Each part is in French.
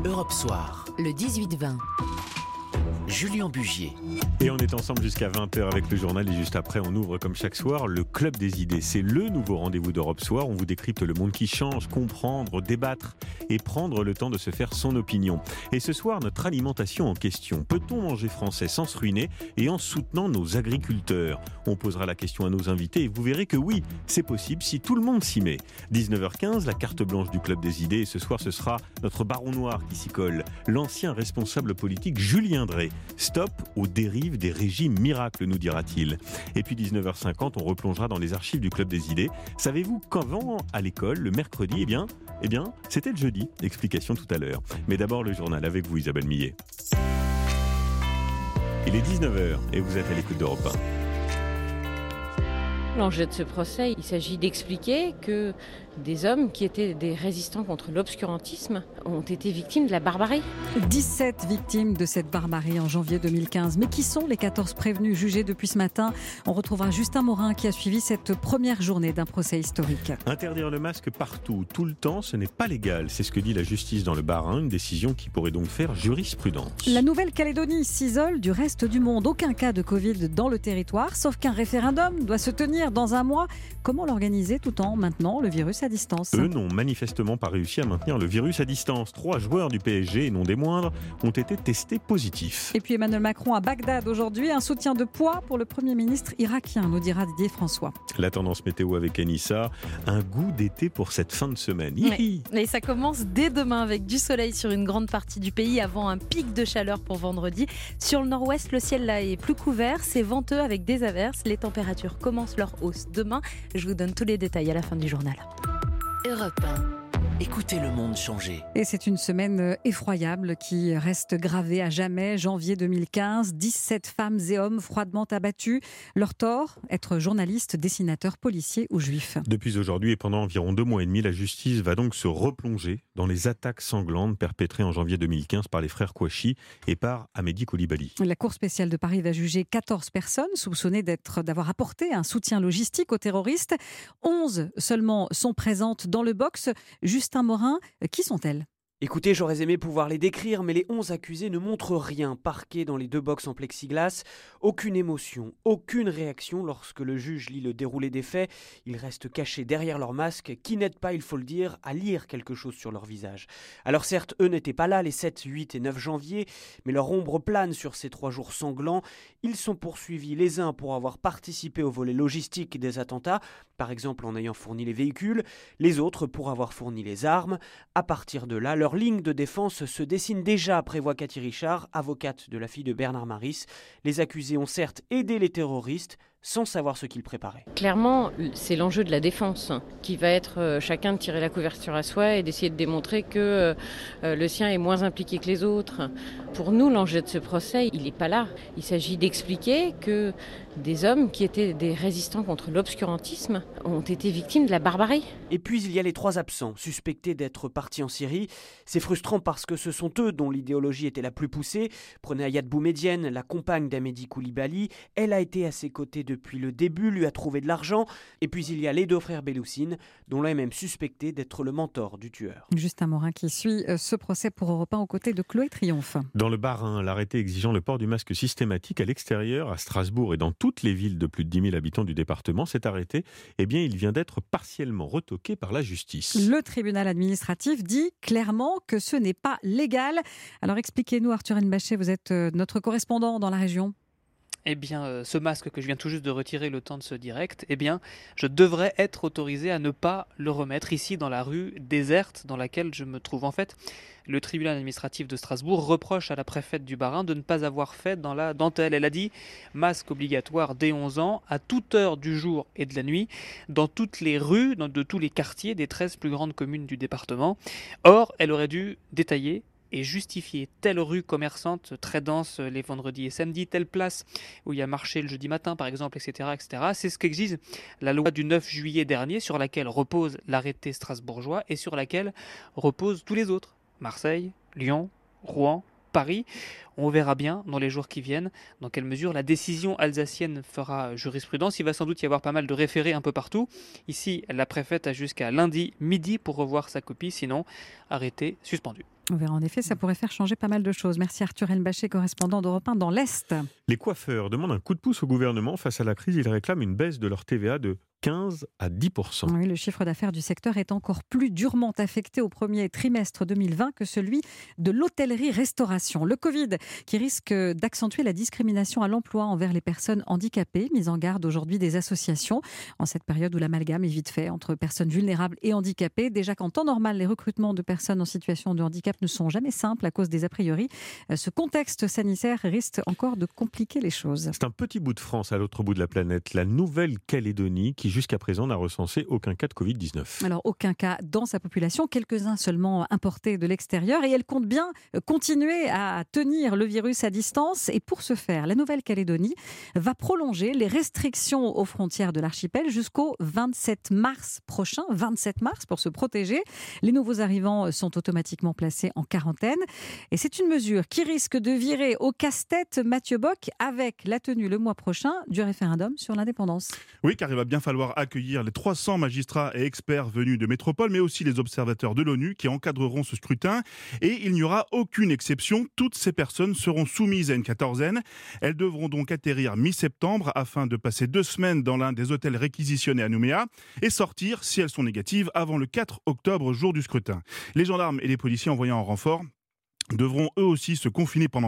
Europe Soir, le 18-20. Julien Bugier. Et on est ensemble jusqu'à 20h avec le journal et juste après on ouvre comme chaque soir le Club des idées. C'est le nouveau rendez-vous d'Europe Soir. On vous décrypte le monde qui change, comprendre, débattre et prendre le temps de se faire son opinion. Et ce soir, notre alimentation en question. Peut-on manger français sans se ruiner et en soutenant nos agriculteurs ? On posera la question à nos invités et vous verrez que oui, c'est possible si tout le monde s'y met. 19h15, la carte blanche du Club des idées. Et ce soir, ce sera notre baron noir qui s'y colle, l'ancien responsable politique Julien Drey. Stop aux dérives des régimes miracles, nous dira-t-il. Et puis 19h50, on replongera dans les archives du Club des idées. Savez-vous qu'avant, à l'école, le mercredi, eh bien, c'était le jeudi. Explication tout à l'heure. Mais d'abord, le journal avec vous, Isabelle Millet. Il est 19h et vous êtes à l'écoute d'Europe 1. L'enjeu de ce procès, il s'agit d'expliquer que des hommes qui étaient des résistants contre l'obscurantisme ont été victimes de la barbarie. 17 victimes de cette barbarie en janvier 2015. Mais qui sont les 14 prévenus jugés depuis ce matin ? On retrouvera Justin Morin qui a suivi cette première journée d'un procès historique. Interdire le masque partout, tout le temps, ce n'est pas légal. C'est ce que dit la justice dans le Bas-Rhin, une décision qui pourrait donc faire jurisprudence. La Nouvelle-Calédonie s'isole du reste du monde. Aucun cas de Covid dans le territoire, sauf qu'un référendum doit se tenir dans un mois. Comment l'organiser tout en maintenant le virus à distance ? Eux n'ont manifestement pas réussi à maintenir le virus à distance. 3 joueurs du PSG, et non des moindres, ont été testés positifs. Et puis Emmanuel Macron à Bagdad aujourd'hui, un soutien de poids pour le Premier ministre irakien, nous dira Didier François. La tendance météo avec Anissa, un goût d'été pour cette fin de semaine. Oui. Et ça commence dès demain avec du soleil sur une grande partie du pays avant un pic de chaleur pour vendredi. Sur le nord-ouest, le ciel là est plus couvert, c'est venteux avec des averses. Les températures commencent leur hausse demain. Je vous donne tous les détails à la fin du journal. Europe 1. Écoutez le monde changer. Et c'est une semaine effroyable qui reste gravée à jamais. Janvier 2015, 17 femmes et hommes froidement abattus. Leur tort, être journaliste, dessinateur, policier ou juif. Depuis aujourd'hui et pendant environ 2 mois et demi, la justice va donc se replonger dans les attaques sanglantes perpétrées en janvier 2015 par les frères Kouachi et par Amédi Coulibaly. La Cour spéciale de Paris va juger 14 personnes soupçonnées d'avoir apporté un soutien logistique aux terroristes. 11 seulement sont présentes dans le box. Justin Morin, qui sont-elles ? Écoutez, j'aurais aimé pouvoir les décrire, mais les 11 accusés ne montrent rien, parqués dans les 2 box en plexiglas. Aucune émotion, aucune réaction lorsque le juge lit le déroulé des faits. Ils restent cachés derrière leur masque, qui n'aident pas, il faut le dire, à lire quelque chose sur leur visage. Alors certes, eux n'étaient pas là les 7, 8 et 9 janvier, mais leur ombre plane sur ces 3 jours sanglants. Ils sont poursuivis les uns pour avoir participé au volet logistique des attentats, par exemple en ayant fourni les véhicules, les autres pour avoir fourni les armes. À partir de là, leur ligne de défense se dessine déjà, prévoit Cathy Richard, avocate de la fille de Bernard Maris. Les accusés ont certes aidé les terroristes, sans savoir ce qu'ils préparaient. Clairement, c'est l'enjeu de la défense qui va être chacun de tirer la couverture à soi et d'essayer de démontrer que le sien est moins impliqué que les autres. Pour nous, l'enjeu de ce procès, il n'est pas là. Il s'agit d'expliquer que des hommes qui étaient des résistants contre l'obscurantisme ont été victimes de la barbarie. Et puis il y a les 3 absents, suspectés d'être partis en Syrie. C'est frustrant parce que ce sont eux dont l'idéologie était la plus poussée. Prenez Ayad Boumedienne, la compagne d'Amédi Coulibaly. Elle a été à ses côtés depuis le début, lui a trouvé de l'argent. Et puis il y a les 2 frères Belloucine, dont l'un est même suspecté d'être le mentor du tueur. Justin Morin qui suit ce procès pour Europe 1 aux côtés de Chloé Triomphe. Dans le Bas-Rhin, l'arrêté exigeant le port du masque systématique à l'extérieur, à Strasbourg et dans toutes les villes de plus de 10 000 habitants du département, cet arrêté, il vient d'être partiellement retoqué par la justice. Le tribunal administratif dit clairement que ce n'est pas légal. Alors expliquez-nous, Arthur Nbaché, vous êtes notre correspondant dans la région. Ce masque que je viens tout juste de retirer le temps de ce direct, je devrais être autorisé à ne pas le remettre ici dans la rue déserte dans laquelle je me trouve. En fait, le tribunal administratif de Strasbourg reproche à la préfète du Bas-Rhin de ne pas avoir fait dans la dentelle. Elle a dit masque obligatoire dès 11 ans, à toute heure du jour et de la nuit, dans toutes les rues, de tous les quartiers des 13 plus grandes communes du département. Or, elle aurait dû détailler et justifier telle rue commerçante très dense les vendredis et samedis, telle place où il y a marché le jeudi matin par exemple, etc. etc. C'est ce qu'exige la loi du 9 juillet dernier sur laquelle repose l'arrêté strasbourgeois et sur laquelle reposent tous les autres. Marseille, Lyon, Rouen, Paris. On verra bien dans les jours qui viennent dans quelle mesure la décision alsacienne fera jurisprudence. Il va sans doute y avoir pas mal de référés un peu partout. Ici, la préfète a jusqu'à lundi midi pour revoir sa copie, sinon arrêté suspendu. On verra en effet, ça pourrait faire changer pas mal de choses. Merci Arthur Elbachet, correspondant d'Europe 1 dans l'Est. Les coiffeurs demandent un coup de pouce au gouvernement face à la crise. Ils réclament une baisse de leur TVA de 15 à 10%. Oui, le chiffre d'affaires du secteur est encore plus durement affecté au premier trimestre 2020 que celui de l'hôtellerie-restauration. Le Covid qui risque d'accentuer la discrimination à l'emploi envers les personnes handicapées, mise en garde aujourd'hui des associations en cette période où l'amalgame est vite fait entre personnes vulnérables et handicapées. Déjà qu'en temps normal, les recrutements de personnes en situation de handicap ne sont jamais simples à cause des a priori. Ce contexte sanitaire risque encore de compliquer les choses. C'est un petit bout de France à l'autre bout de la planète, la Nouvelle-Calédonie, qui jusqu'à présent n'a recensé aucun cas de Covid-19. Alors aucun cas dans sa population, quelques-uns seulement importés de l'extérieur, et elle compte bien continuer à tenir le virus à distance. Et pour ce faire, la Nouvelle-Calédonie va prolonger les restrictions aux frontières de l'archipel jusqu'au 27 mars prochain. 27 mars pour se protéger. Les nouveaux arrivants sont automatiquement placés en quarantaine. Et c'est une mesure qui risque de virer au casse-tête Mathieu Bock avec la tenue le mois prochain du référendum sur l'indépendance. Oui, car il va bien falloir accueillir les 300 magistrats et experts venus de métropole, mais aussi les observateurs de l'ONU qui encadreront ce scrutin. Et il n'y aura aucune exception. Toutes ces personnes seront soumises à une quatorzaine. Elles devront donc atterrir mi-septembre afin de passer 2 semaines dans l'un des hôtels réquisitionnés à Nouméa et sortir, si elles sont négatives, avant le 4 octobre, jour du scrutin. Les gendarmes et les policiers envoyés en renfort devront eux aussi se confiner pendant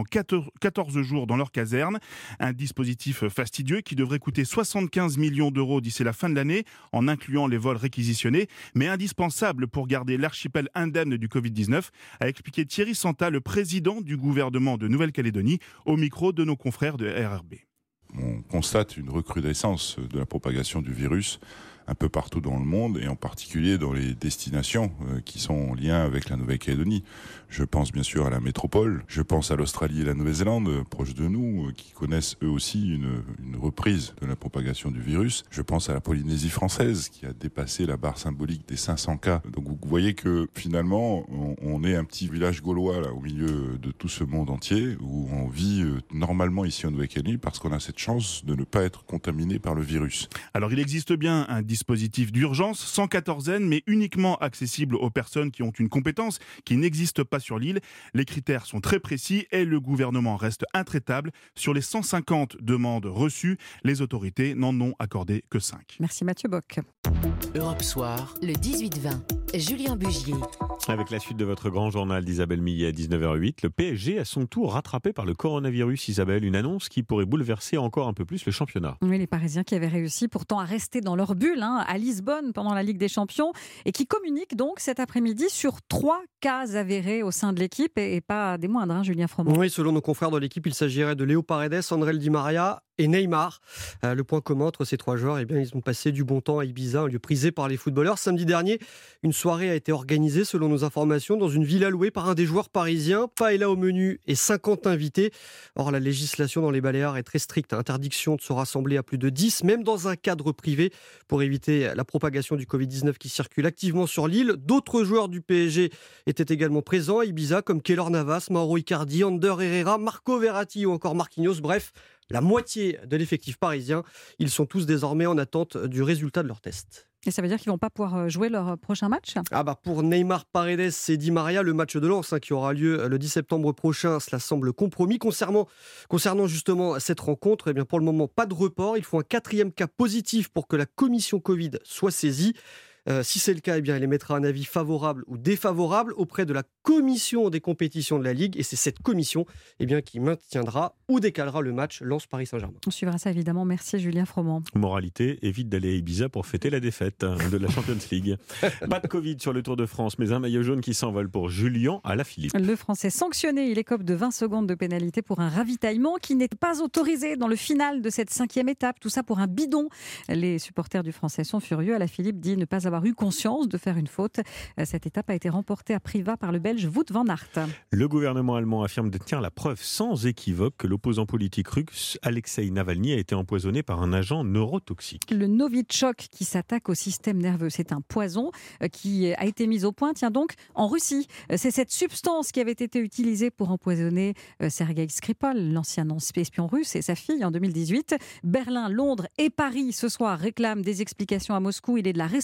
14 jours dans leur caserne. Un dispositif fastidieux qui devrait coûter 75 millions d'euros d'ici la fin de l'année, en incluant les vols réquisitionnés, mais indispensable pour garder l'archipel indemne du Covid-19, a expliqué Thierry Santa, le président du gouvernement de Nouvelle-Calédonie, au micro de nos confrères de RRB. On constate une recrudescence de la propagation du virus un peu partout dans le monde, et en particulier dans les destinations qui sont en lien avec la Nouvelle-Calédonie. Je pense bien sûr à la métropole, je pense à l'Australie et la Nouvelle-Zélande, proches de nous, qui connaissent eux aussi une reprise de la propagation du virus. Je pense à la Polynésie française, qui a dépassé la barre symbolique des 500 cas. Donc vous voyez que finalement, on est un petit village gaulois là, au milieu de tout ce monde entier, où on vit normalement ici en Nouvelle-Calédonie, parce qu'on a cette chance de ne pas être contaminé par le virus. Alors il existe bien un dispositif d'urgence, sans quatorzaine, mais uniquement accessible aux personnes qui ont une compétence qui n'existe pas sur l'île. Les critères sont très précis et le gouvernement reste intraitable. Sur les 150 demandes reçues, les autorités n'en ont accordé que 5. Merci Mathieu Bock. Europe Soir, le 18-20, Julien Bugier. Avec la suite de votre grand journal d'Isabelle Millet à 19h08, le PSG à son tour rattrapé par le coronavirus. Isabelle, une annonce qui pourrait bouleverser encore un peu plus le championnat. Oui, les Parisiens qui avaient réussi pourtant à rester dans leur bulle à Lisbonne pendant la Ligue des Champions et qui communiquent donc cet après-midi sur 3 cas avérés au sein de l'équipe et pas des moindres, Julien Froment. Oui, selon nos confrères de l'équipe, il s'agirait de Léo Paredes, André Di Maria et Neymar. Le point commun entre ces 3 joueurs, ils ont passé du bon temps à Ibiza, un lieu prisé par les footballeurs. Samedi dernier, une soirée a été organisée, selon nos informations, dans une villa louée par un des joueurs parisiens. Paella au menu et 50 invités. Or, la législation dans les Baléares est très stricte. Interdiction de se rassembler à plus de 10, même dans un cadre privé, pour éviter la propagation du Covid-19 qui circule activement sur l'île. D'autres joueurs du PSG étaient également présents à Ibiza, comme Keylor Navas, Mauro Icardi, Ander Herrera, Marco Verratti ou encore Marquinhos. Bref, la moitié de l'effectif parisien. Ils sont tous désormais en attente du résultat de leur test. Et ça veut dire qu'ils ne vont pas pouvoir jouer leur prochain match ? Pour Neymar, Paredes et Di Maria, le match de Lens qui aura lieu le 10 septembre prochain, cela semble compromis. Concernant justement cette rencontre, pour le moment, pas de report. Il faut un 4e cas positif pour que la commission Covid soit saisie. Si c'est le cas, elle émettra un avis favorable ou défavorable auprès de la commission des compétitions de la Ligue. Et c'est cette commission qui maintiendra ou décalera le match Lens-Paris-Saint-Germain. On suivra ça évidemment. Merci Julien Froment. Moralité, évite d'aller à Ibiza pour fêter la défaite de la Champions League. Pas de Covid sur le Tour de France, mais un maillot jaune qui s'envole pour Julien Alaphilippe. Le Français sanctionné, il écope de 20 secondes de pénalité pour un ravitaillement qui n'est pas autorisé dans le final de cette 5e étape. Tout ça pour un bidon. Les supporters du Français sont furieux. Alaphilippe dit ne pas avoir eu conscience de faire une faute. Cette étape a été remportée à Privas par le Belge Wout van Aert. Le gouvernement allemand affirme détenir la preuve sans équivoque que l'opposant politique russe Alexei Navalny a été empoisonné par un agent neurotoxique. Le Novichok qui s'attaque au système nerveux, c'est un poison qui a été mis au point, donc en Russie. C'est cette substance qui avait été utilisée pour empoisonner Sergei Skripal, l'ancien espion russe, et sa fille en 2018. Berlin, Londres et Paris ce soir réclament des explications à Moscou. Il est de la responsabilité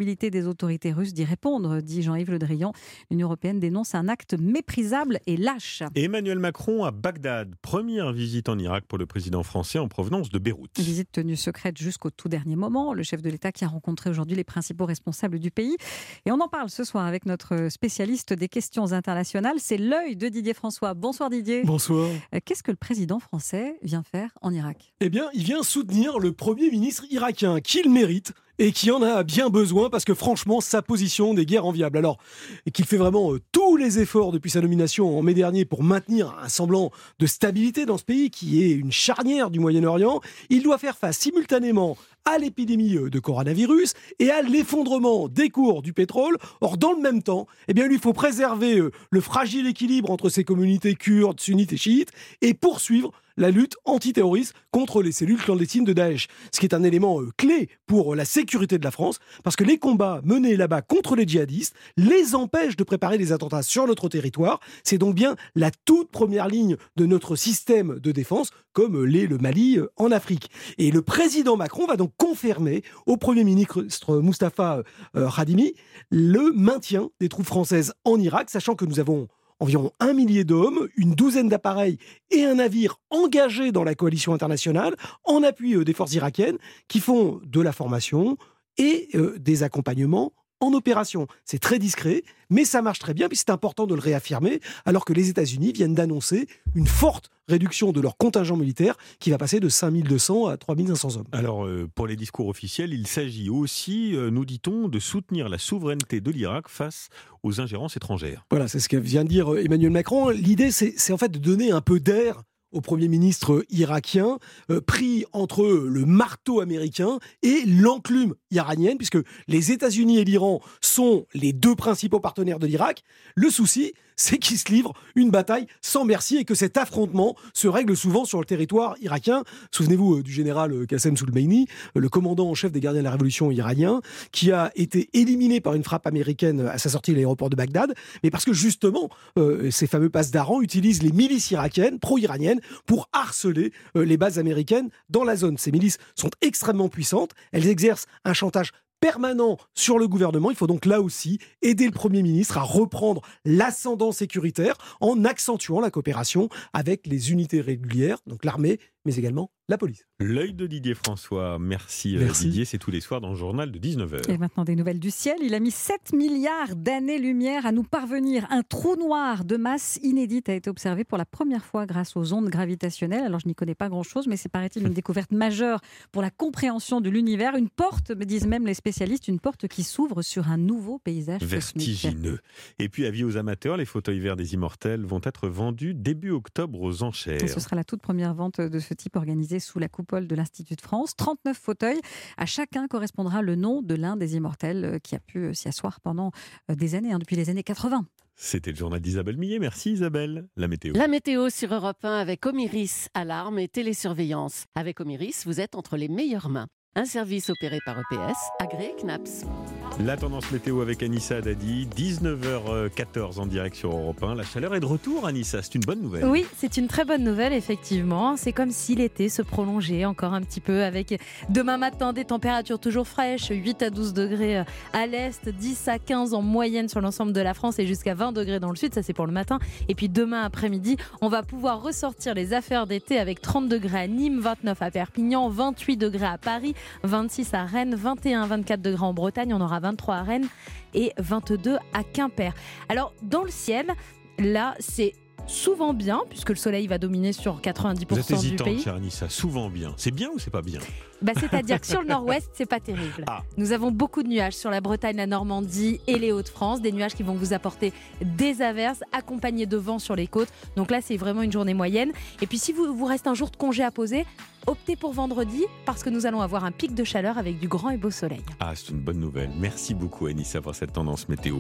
responsabilité des autorités russes d'y répondre, dit Jean-Yves Le Drian. L'Union européenne dénonce un acte méprisable et lâche. Emmanuel Macron à Bagdad. Première visite en Irak pour le président français en provenance de Beyrouth. Visite tenue secrète jusqu'au tout dernier moment. Le chef de l'État qui a rencontré aujourd'hui les principaux responsables du pays. Et on en parle ce soir avec notre spécialiste des questions internationales. C'est l'œil de Didier François. Bonsoir Didier. Bonsoir. Qu'est-ce que le président français vient faire en Irak ? Eh bien, il vient soutenir le Premier ministre irakien, qu'il mérite et qui en a bien besoin parce que franchement, sa position n'est guère enviable. Alors, et qu'il fait vraiment tous les efforts depuis sa nomination en mai dernier pour maintenir un semblant de stabilité dans ce pays qui est une charnière du Moyen-Orient, il doit faire face simultanément à l'épidémie de coronavirus et à l'effondrement des cours du pétrole. Or, dans le même temps, eh bien, lui, il faut préserver le fragile équilibre entre ces communautés kurdes, sunnites et chiites et poursuivre la lutte antiterroriste contre les cellules clandestines de Daesh. Ce qui est un élément clé pour la sécurité de la France, parce que les combats menés là-bas contre les djihadistes les empêchent de préparer des attentats sur notre territoire. C'est donc bien la toute première ligne de notre système de défense, comme l'est le Mali en Afrique. Et le président Macron va donc confirmer au Premier ministre Moustapha Khadimi le maintien des troupes françaises en Irak, sachant que nous avons environ 1 millier d'hommes, une douzaine d'appareils et un navire engagés dans la coalition internationale en appui des forces irakiennes qui font de la formation et des accompagnements en opération. C'est très discret, mais ça marche très bien, puis c'est important de le réaffirmer, alors que les États-Unis viennent d'annoncer une forte réduction de leur contingent militaire qui va passer de 5200 à 3500 hommes. Alors, pour les discours officiels, il s'agit aussi, nous dit-on, de soutenir la souveraineté de l'Irak face aux ingérences étrangères. Voilà, c'est ce que vient de dire Emmanuel Macron. L'idée, c'est en fait de donner un peu d'air au Premier ministre irakien, pris entre le marteau américain et l'enclume iranienne, puisque les États-Unis et l'Iran sont les deux principaux partenaires de l'Irak. Le souci, c'est qu'ils se livrent une bataille sans merci et que cet affrontement se règle souvent sur le territoire irakien. Souvenez-vous du général Qassem Soleimani, le commandant en chef des gardiens de la révolution iranien, qui a été éliminé par une frappe américaine à sa sortie de l'aéroport de Bagdad, mais parce que justement, ces fameux passedarans utilisent les milices irakiennes, pro-iraniennes, pour harceler les bases américaines dans la zone. Ces milices sont extrêmement puissantes, elles exercent un chantage permanent sur le gouvernement. Il faut donc là aussi aider le Premier ministre à reprendre l'ascendant sécuritaire en accentuant la coopération avec les unités régulières, donc l'armée, mais également la police. L'œil de Didier François. Merci. Didier, c'est tous les soirs dans le journal de 19h. Et maintenant des nouvelles du ciel. Il a mis 7 milliards d'années-lumière à nous parvenir. Un trou noir de masse inédite a été observé pour la première fois grâce aux ondes gravitationnelles. Alors je n'y connais pas grand-chose, mais c'est paraît-il une découverte majeure pour la compréhension de l'univers. Une porte, me disent même les spécialistes, une porte qui s'ouvre sur un nouveau paysage vertigineux. Et puis avis aux amateurs, les fauteuils verts des Immortels vont être vendus début octobre aux enchères. Et ce sera la toute première vente de ce type organisée sous la coupole de l'Institut de France. 39 fauteuils. À chacun correspondra le nom de l'un des Immortels qui a pu s'y asseoir pendant des années, depuis les années 80. C'était le journal d'Isabelle Millet. Merci Isabelle. La météo. La météo sur Europe 1 avec Omiris, alarme et télésurveillance. Avec Omiris, vous êtes entre les meilleures mains. Un service opéré par EPS, agréé CNAPS. La tendance météo avec Anissa Dadi, 19h14 en direct sur Europe 1. La chaleur est de retour, Anissa, c'est une bonne nouvelle. Oui, c'est une très bonne nouvelle, effectivement. C'est comme si l'été se prolongeait encore un petit peu avec demain matin des températures toujours fraîches, 8 à 12 degrés à l'est, 10 à 15 en moyenne sur l'ensemble de la France et jusqu'à 20 degrés dans le sud, ça c'est pour le matin. Et puis demain après-midi, on va pouvoir ressortir les affaires d'été avec 30 degrés à Nîmes, 29 à Perpignan, 28 degrés à Paris, 26 à Rennes, 21, 24 degrés en Bretagne, on aura 23 à Rennes et 22 à Quimper. Alors, dans le ciel, là, c'est souvent bien, puisque le soleil va dominer sur 90% Vous êtes hésitante, du pays. chère Anissa, souvent bien. C'est bien ou c'est pas bien ? C'est-à-dire que sur le nord-ouest, c'est pas terrible. Nous avons beaucoup de nuages sur la Bretagne, la Normandie et les Hauts-de-France. Des nuages qui vont vous apporter des averses accompagnés de vent sur les côtes. Donc là, c'est vraiment une journée moyenne. Et puis si vous reste un jour de congé à poser, optez pour vendredi parce que nous allons avoir un pic de chaleur avec du grand et beau soleil. C'est une bonne nouvelle. Merci beaucoup Anissa pour cette tendance météo.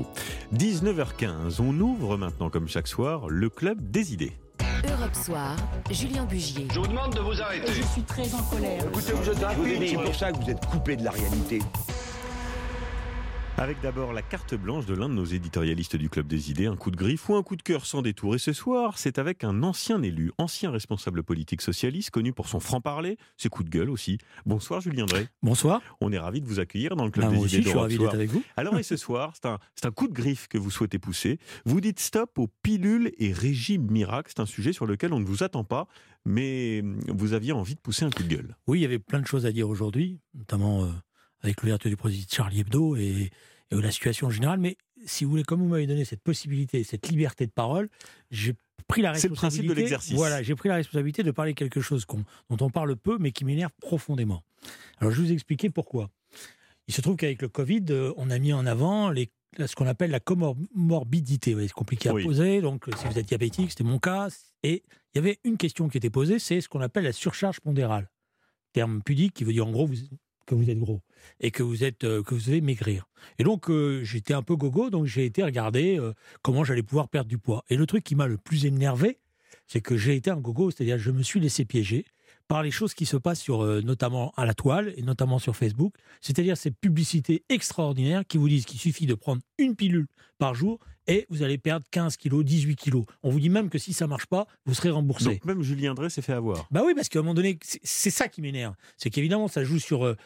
19h15, on ouvre maintenant comme chaque soir le club des idées. Europe Soir, Julien Bugier. Je vous demande de vous arrêter. Je suis très en colère. Écoutez, vous êtes c'est pour ça que vous êtes coupé de la réalité. Avec d'abord la carte blanche de l'un de nos éditorialistes du Club des Idées, un coup de griffe ou un coup de cœur sans détour. Et ce soir, c'est avec un ancien élu, ancien responsable politique socialiste, connu pour son franc-parler, ses coups de gueule aussi. Bonsoir Julien Drey. Bonsoir. On est ravis de vous accueillir dans le Club Moi des aussi, Idées je suis ravi d'être avec vous. Alors et ce soir, c'est un coup de griffe que vous souhaitez pousser. Vous dites stop aux pilules et régimes miracles. C'est un sujet sur lequel on ne vous attend pas, mais vous aviez envie de pousser un coup de gueule. Oui, il y avait plein de choses à dire aujourd'hui, notamment avec l'ouverture du procès de Charlie Hebdo et la situation générale. Mais si vous voulez, comme vous m'avez donné cette possibilité, cette liberté de parole, j'ai pris la responsabilité. C'est le principe de l'exercice. Voilà, j'ai pris la responsabilité de parler de quelque chose dont on parle peu, mais qui m'énerve profondément. Alors, je vais vous expliquer pourquoi. Il se trouve qu'avec le Covid, on a mis en avant ce qu'on appelle la comorbidité. C'est compliqué à poser. Donc, si vous êtes diabétique, c'était mon cas. Et il y avait une question qui était posée, c'est ce qu'on appelle la surcharge pondérale. Terme pudique qui veut dire en gros que vous êtes gros et que vous devez maigrir. Et donc, j'étais un peu gogo, donc j'ai été regarder comment j'allais pouvoir perdre du poids. Et le truc qui m'a le plus énervé, c'est que j'ai été un gogo, c'est-à-dire je me suis laissé piéger par les choses qui se passent notamment à la toile et notamment sur Facebook, c'est-à-dire ces publicités extraordinaires qui vous disent qu'il suffit de prendre une pilule par jour et vous allez perdre 15 kilos, 18 kilos. On vous dit même que si ça ne marche pas, vous serez remboursé. Donc même Julien Drey s'est fait avoir. Bah oui, parce qu'à un moment donné, c'est ça qui m'énerve. C'est qu'évidemment, ça joue sur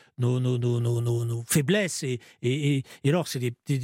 nos faiblesses. Et alors, c'est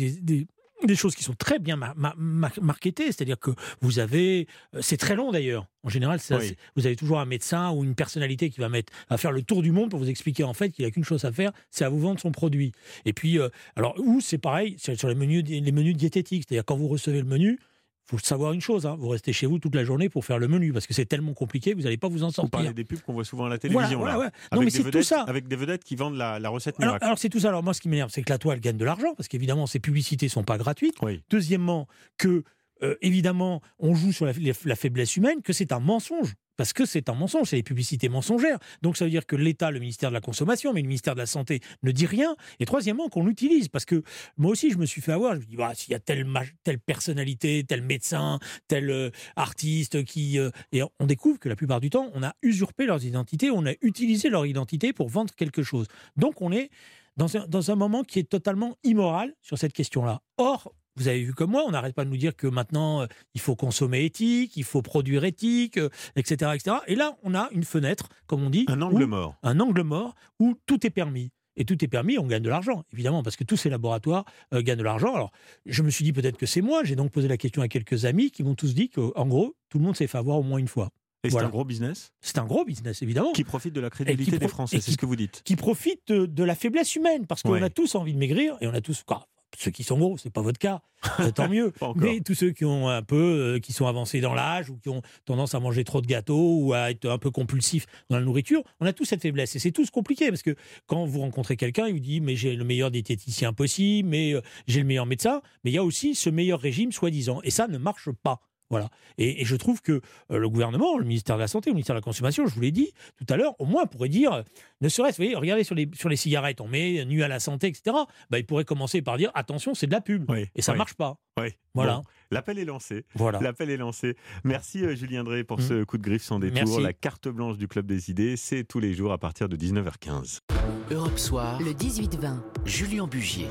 des choses qui sont très bien marketées, c'est-à-dire que vous avez... C'est très long d'ailleurs. En général, vous avez toujours un médecin ou une personnalité qui va faire le tour du monde pour vous expliquer en fait qu'il n'a qu'une chose à faire, c'est à vous vendre son produit. Et puis, c'est pareil, c'est sur les menus diététiques, c'est-à-dire quand vous recevez le menu, il faut savoir une chose, vous restez chez vous toute la journée pour faire le menu, parce que c'est tellement compliqué que vous n'allez pas vous en sortir. Vous parlez des pubs qu'on voit souvent à la télévision, voilà. Non, mais c'est tout ça. Avec des vedettes qui vendent la recette miracle. Alors c'est tout ça. Alors moi, ce qui m'énerve, c'est que la toile gagne de l'argent, parce qu'évidemment, ces publicités ne sont pas gratuites. Oui. Deuxièmement, que évidemment, on joue sur la faiblesse humaine, que c'est un mensonge. Parce que c'est un mensonge, c'est des publicités mensongères. Donc ça veut dire que l'État, le ministère de la Consommation, mais le ministère de la Santé ne dit rien. Et troisièmement, qu'on l'utilise. Parce que moi aussi, je me suis fait avoir. Je me dis, s'il y a telle personnalité, tel médecin, tel artiste et on découvre que la plupart du temps, on a usurpé leurs identités, on a utilisé leur identité pour vendre quelque chose. Donc on est dans un moment qui est totalement immoral sur cette question-là. Or, vous avez vu comme moi, on n'arrête pas de nous dire que maintenant, il faut consommer éthique, il faut produire éthique, etc., etc. Et là, on a une fenêtre, comme on dit. Un angle mort. Un angle mort où tout est permis. Et tout est permis, on gagne de l'argent, évidemment, parce que tous ces laboratoires gagnent de l'argent. Alors, je me suis dit peut-être que c'est moi. J'ai donc posé la question à quelques amis qui m'ont tous dit qu'en gros, tout le monde s'est fait avoir au moins une fois. Et c'est un gros business ? C'est un gros business, évidemment. Qui profite de la crédibilité des Français, c'est ce que vous dites. Qui profite de la faiblesse humaine, parce qu'on a tous envie de maigrir, et on a tous... Ceux qui sont gros, c'est pas votre cas, tant mieux. Mais tous ceux qui ont qui sont avancés dans l'âge ou qui ont tendance à manger trop de gâteaux ou à être un peu compulsifs dans la nourriture, on a tous cette faiblesse. Et c'est tous compliqué parce que quand vous rencontrez quelqu'un, il vous dit mais j'ai le meilleur diététicien possible, mais j'ai le meilleur médecin, mais il y a aussi ce meilleur régime soi-disant. Et ça ne marche pas. Voilà. Et je trouve que le gouvernement, le ministère de la Santé, le ministère de la Consommation, je vous l'ai dit tout à l'heure, au moins pourrait dire, ne serait-ce, vous voyez, regardez sur les cigarettes, on met nuit à la santé, etc. Il pourrait commencer par dire, attention, c'est de la pub. Et ça ne marche pas. Oui. Voilà. Bon, l'appel est lancé. Voilà. L'appel est lancé. Merci Julien Drey pour ce coup de griffe sans détour. Merci. La carte blanche du Club des Idées, c'est tous les jours à partir de 19h15. Europe Soir, le 18-20, Julien Bugier.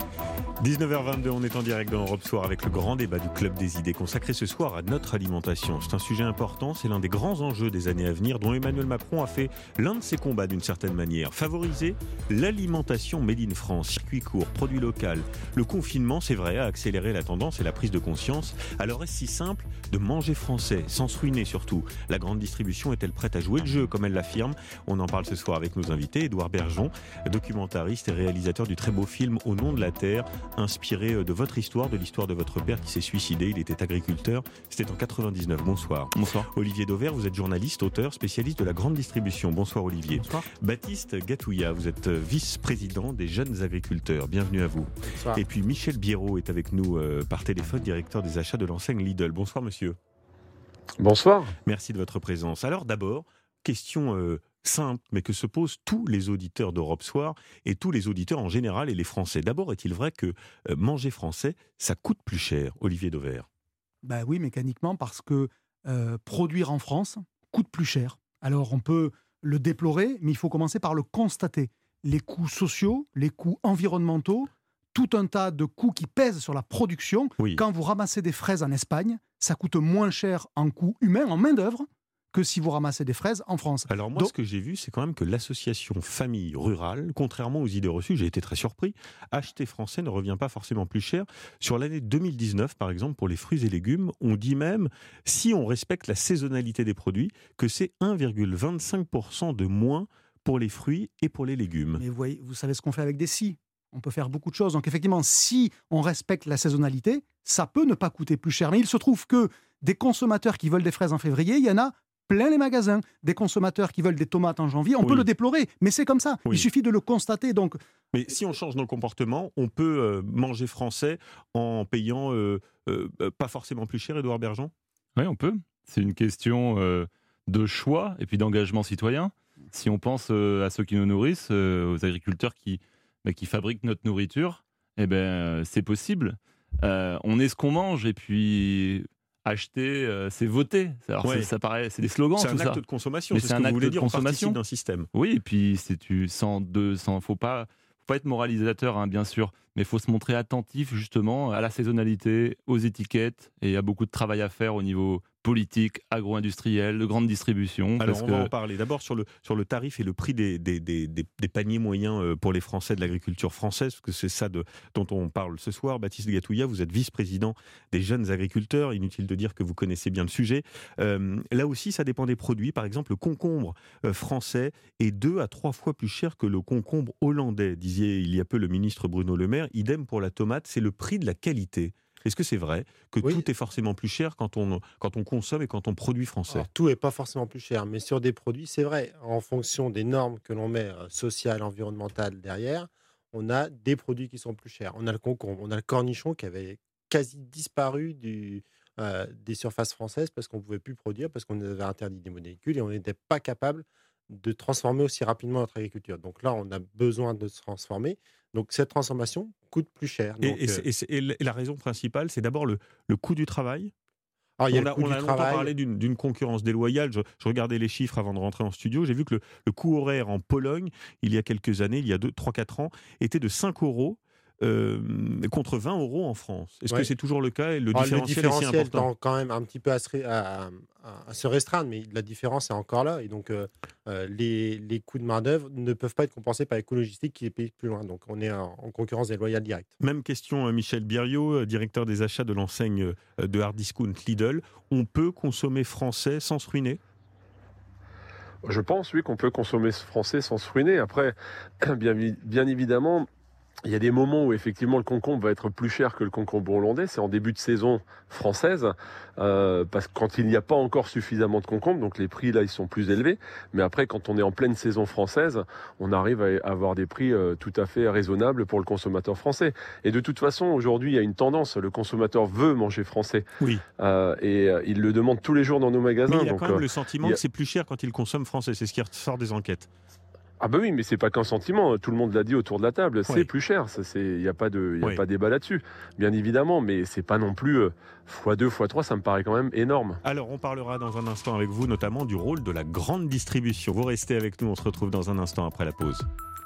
19h22, on est en direct dans Europe Soir avec le grand débat du Club des Idées consacré ce soir à notre alimentation. C'est un sujet important, c'est l'un des grands enjeux des années à venir dont Emmanuel Macron a fait l'un de ses combats d'une certaine manière. Favoriser l'alimentation made in France, circuit court, produit local. Le confinement, c'est vrai, a accéléré la tendance et la prise de conscience. Alors est-ce si simple de manger français, sans se ruiner surtout ? La grande distribution est-elle prête à jouer le jeu comme elle l'affirme ? On en parle ce soir avec nos invités. Édouard Bergeon, documentariste et réalisateur du très beau film Au nom de la terre, inspiré de votre histoire, de l'histoire de votre père qui s'est suicidé. Il était agriculteur. C'était en 99. Bonsoir. Bonsoir. Olivier Dauvert, vous êtes journaliste, auteur, spécialiste de la grande distribution. Bonsoir Olivier. Bonsoir. Baptiste Gatouilla, vous êtes vice-président des jeunes agriculteurs. Bienvenue à vous. Bonsoir. Et puis Michel Biérot est avec nous par téléphone, directeur des achats de l'enseigne Lidl. Bonsoir monsieur. Bonsoir. Merci de votre présence. Alors d'abord, question simple, mais que se posent tous les auditeurs d'Europe Soir et tous les auditeurs en général et les Français. D'abord, est-il vrai que manger français, ça coûte plus cher, Olivier Dauvert ? Oui, mécaniquement, parce que produire en France coûte plus cher. Alors, on peut le déplorer, mais il faut commencer par le constater. Les coûts sociaux, les coûts environnementaux, tout un tas de coûts qui pèsent sur la production. Oui. Quand vous ramassez des fraises en Espagne, ça coûte moins cher en coût humain, en main-d'œuvre, que si vous ramassez des fraises en France. Alors moi, ce que j'ai vu, c'est quand même que l'association Famille Rurale, contrairement aux idées reçues, j'ai été très surpris, acheter français ne revient pas forcément plus cher. Sur l'année 2019, par exemple, pour les fruits et légumes, on dit même, si on respecte la saisonnalité des produits, que c'est 1,25% de moins pour les fruits et pour les légumes. Mais vous savez ce qu'on fait avec des scies. On peut faire beaucoup de choses. Donc effectivement, si on respecte la saisonnalité, ça peut ne pas coûter plus cher. Mais il se trouve que des consommateurs qui veulent des fraises en février, il y en a plein les magasins. Des consommateurs qui veulent des tomates en janvier, on peut le déplorer, mais c'est comme ça. Oui. Il suffit de le constater. Donc, mais si on change nos comportements, on peut manger français en payant pas forcément plus cher, Édouard Bergeon ? Oui, on peut. C'est une question de choix et puis d'engagement citoyen. Si on pense à ceux qui nous nourrissent, aux agriculteurs qui fabriquent notre nourriture, c'est possible. On est ce qu'on mange et puis acheter, c'est voter. Alors ça paraît, c'est des slogans, c'est tout ça. C'est un acte de consommation, mais c'est ce que vous voulez dire, on participe d'un système. Oui, et puis faut pas être moralisateur, hein, bien sûr, mais il faut se montrer attentif justement à la saisonnalité, aux étiquettes, et il y a beaucoup de travail à faire au niveau politique, agro-industriel, de grande distribution. Alors on va en parler. D'abord sur le tarif et le prix des paniers moyens pour les Français, de l'agriculture française, parce que c'est ça dont on parle ce soir. Baptiste Gatouya, vous êtes vice-président des jeunes agriculteurs. Inutile de dire que vous connaissez bien le sujet. Là aussi, ça dépend des produits. Par exemple, le concombre français est 2 à 3 fois plus cher que le concombre hollandais, disait il y a peu le ministre Bruno Le Maire. Idem pour la tomate, c'est le prix de la qualité. Est-ce que c'est vrai que tout est forcément plus cher quand on consomme et quand on produit français ? Alors, tout n'est pas forcément plus cher, mais sur des produits, c'est vrai. En fonction des normes que l'on met sociales, environnementales derrière, on a des produits qui sont plus chers. On a le concombre, on a le cornichon qui avait quasi disparu des surfaces françaises parce qu'on ne pouvait plus produire, parce qu'on avait interdit des molécules et on n'était pas capable de transformer aussi rapidement notre agriculture. Donc là, on a besoin de se transformer. Donc cette transformation coûte plus cher. Donc, et la raison principale, c'est d'abord le coût du travail. On a longtemps parlé d'une concurrence déloyale. Je regardais les chiffres avant de rentrer en studio. J'ai vu que le coût horaire en Pologne, il y a quelques années, il y a 3-4 ans, était de 5 € contre 20 € en France. Est-ce que c'est toujours le cas et le différentiel est si important ? Tend quand même un petit peu à se restreindre, mais la différence est encore là. Et donc, les coûts de main-d'œuvre ne peuvent pas être compensés par les coûts logistiques qui payent plus loin. Donc, on est en concurrence déloyale directe. Même question, Michel Biriot, directeur des achats de l'enseigne de hard discount Lidl. On peut consommer français sans se ruiner ? Je pense, oui, qu'on peut consommer français sans se ruiner. Après, bien évidemment, il y a des moments où effectivement le concombre va être plus cher que le concombre hollandais, c'est en début de saison française, parce que quand il n'y a pas encore suffisamment de concombre, donc les prix là ils sont plus élevés, mais après quand on est en pleine saison française, on arrive à avoir des prix tout à fait raisonnables pour le consommateur français. Et de toute façon aujourd'hui il y a une tendance, le consommateur veut manger français, et il le demande tous les jours dans nos magasins. Mais il y a quand même le sentiment que c'est plus cher quand il consomme français, c'est ce qui ressort des enquêtes. Ah bah oui, mais c'est pas qu'un sentiment, tout le monde l'a dit autour de la table, c'est plus cher, il n'y a pas de débat là-dessus, bien évidemment, mais c'est pas non plus x2, x3, ça me paraît quand même énorme. Alors on parlera dans un instant avec vous notamment du rôle de la grande distribution. Vous restez avec nous, on se retrouve dans un instant après la pause.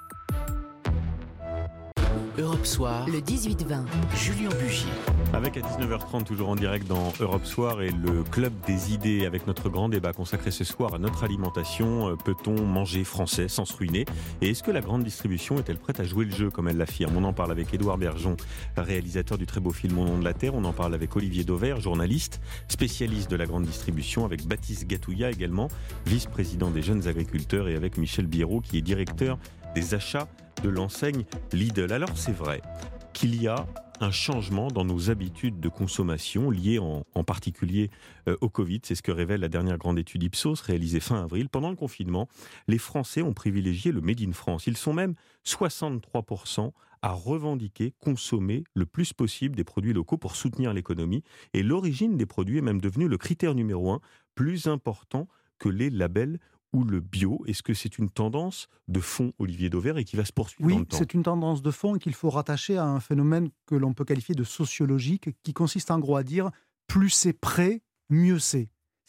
Europe Soir, le 18-20, Julien Bugier. Avec à 19h30, toujours en direct dans Europe Soir et le Club des idées avec notre grand débat consacré ce soir à notre alimentation. Peut-on manger français sans se ruiner ? Et est-ce que la grande distribution est-elle prête à jouer le jeu comme elle l'affirme ? On en parle avec Édouard Bergeon, réalisateur du très beau film Au nom de la terre. On en parle avec Olivier Dauvert, journaliste, spécialiste de la grande distribution, avec Baptiste Gatouya également, vice-président des jeunes agriculteurs, et avec Michel Biraud qui est directeur des achats de l'enseigne Lidl. Alors c'est vrai qu'il y a un changement dans nos habitudes de consommation lié en particulier au Covid. C'est ce que révèle la dernière grande étude Ipsos réalisée fin avril. Pendant le confinement, les Français ont privilégié le Made in France. Ils sont même 63% à revendiquer, consommer le plus possible des produits locaux pour soutenir l'économie. Et l'origine des produits est même devenue le critère numéro 1, plus important que les labels ou le bio. Est-ce que c'est une tendance de fond, Olivier Dauvert, et qui va se poursuivre dans le temps ? Oui, c'est une tendance de fond qu'il faut rattacher à un phénomène que l'on peut qualifier de sociologique, qui consiste en gros à dire plus c'est prêt, mieux c'est.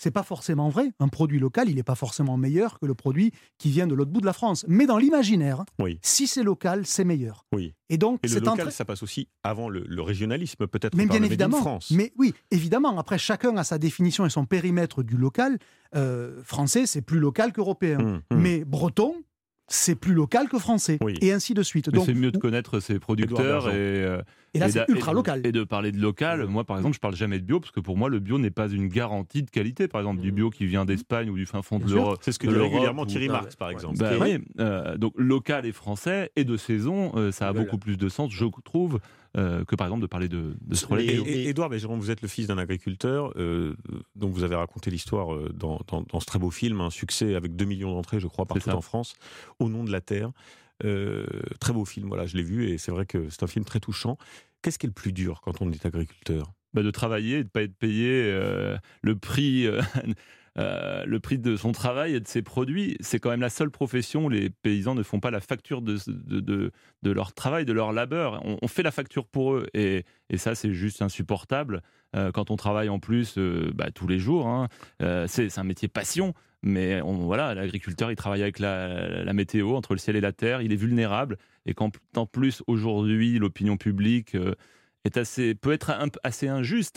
c'est pas forcément vrai. Un produit local, il n'est pas forcément meilleur que le produit qui vient de l'autre bout de la France. Mais dans l'imaginaire, si c'est local, c'est meilleur. Oui. Et donc, le local, ça passe aussi avant le régionalisme, peut-être. Mais bien évidemment. France. Mais oui, évidemment. Après, chacun a sa définition et son périmètre du local. Français, c'est plus local qu'européen. Mais breton, c'est plus local que français, et ainsi de suite. Donc, c'est mieux de connaître ses producteurs et là, c'est ultra local. Et de parler de local. Moi, par exemple, je parle jamais de bio parce que pour moi, le bio n'est pas une garantie de qualité. Par exemple, du bio qui vient d'Espagne ou du fin fond de l'Europe. C'est ce que dit régulièrement Thierry Marx, par exemple. Donc, local et français et de saison, ça a beaucoup plus de sens, je trouve, que par exemple de parler de ce relais. Et Édouard Bergeron, vous êtes le fils d'un agriculteur, donc vous avez raconté l'histoire dans ce très beau film, un succès avec 2 millions d'entrées, je crois, partout en France, Au nom de la terre. Très beau film, voilà, je l'ai vu et c'est vrai que c'est un film très touchant. Qu'est-ce qui est le plus dur quand on est agriculteur ? De travailler et de ne pas être payé le prix de son travail et de ses produits. C'est quand même la seule profession où les paysans ne font pas la facture de leur travail, de leur labeur. On fait la facture pour eux et ça, c'est juste insupportable. Quand on travaille en plus tous les jours, c'est un métier passion. Mais l'agriculteur, il travaille avec la météo, entre le ciel et la terre, il est vulnérable. Et quand en plus, aujourd'hui, l'opinion publique peut être assez injuste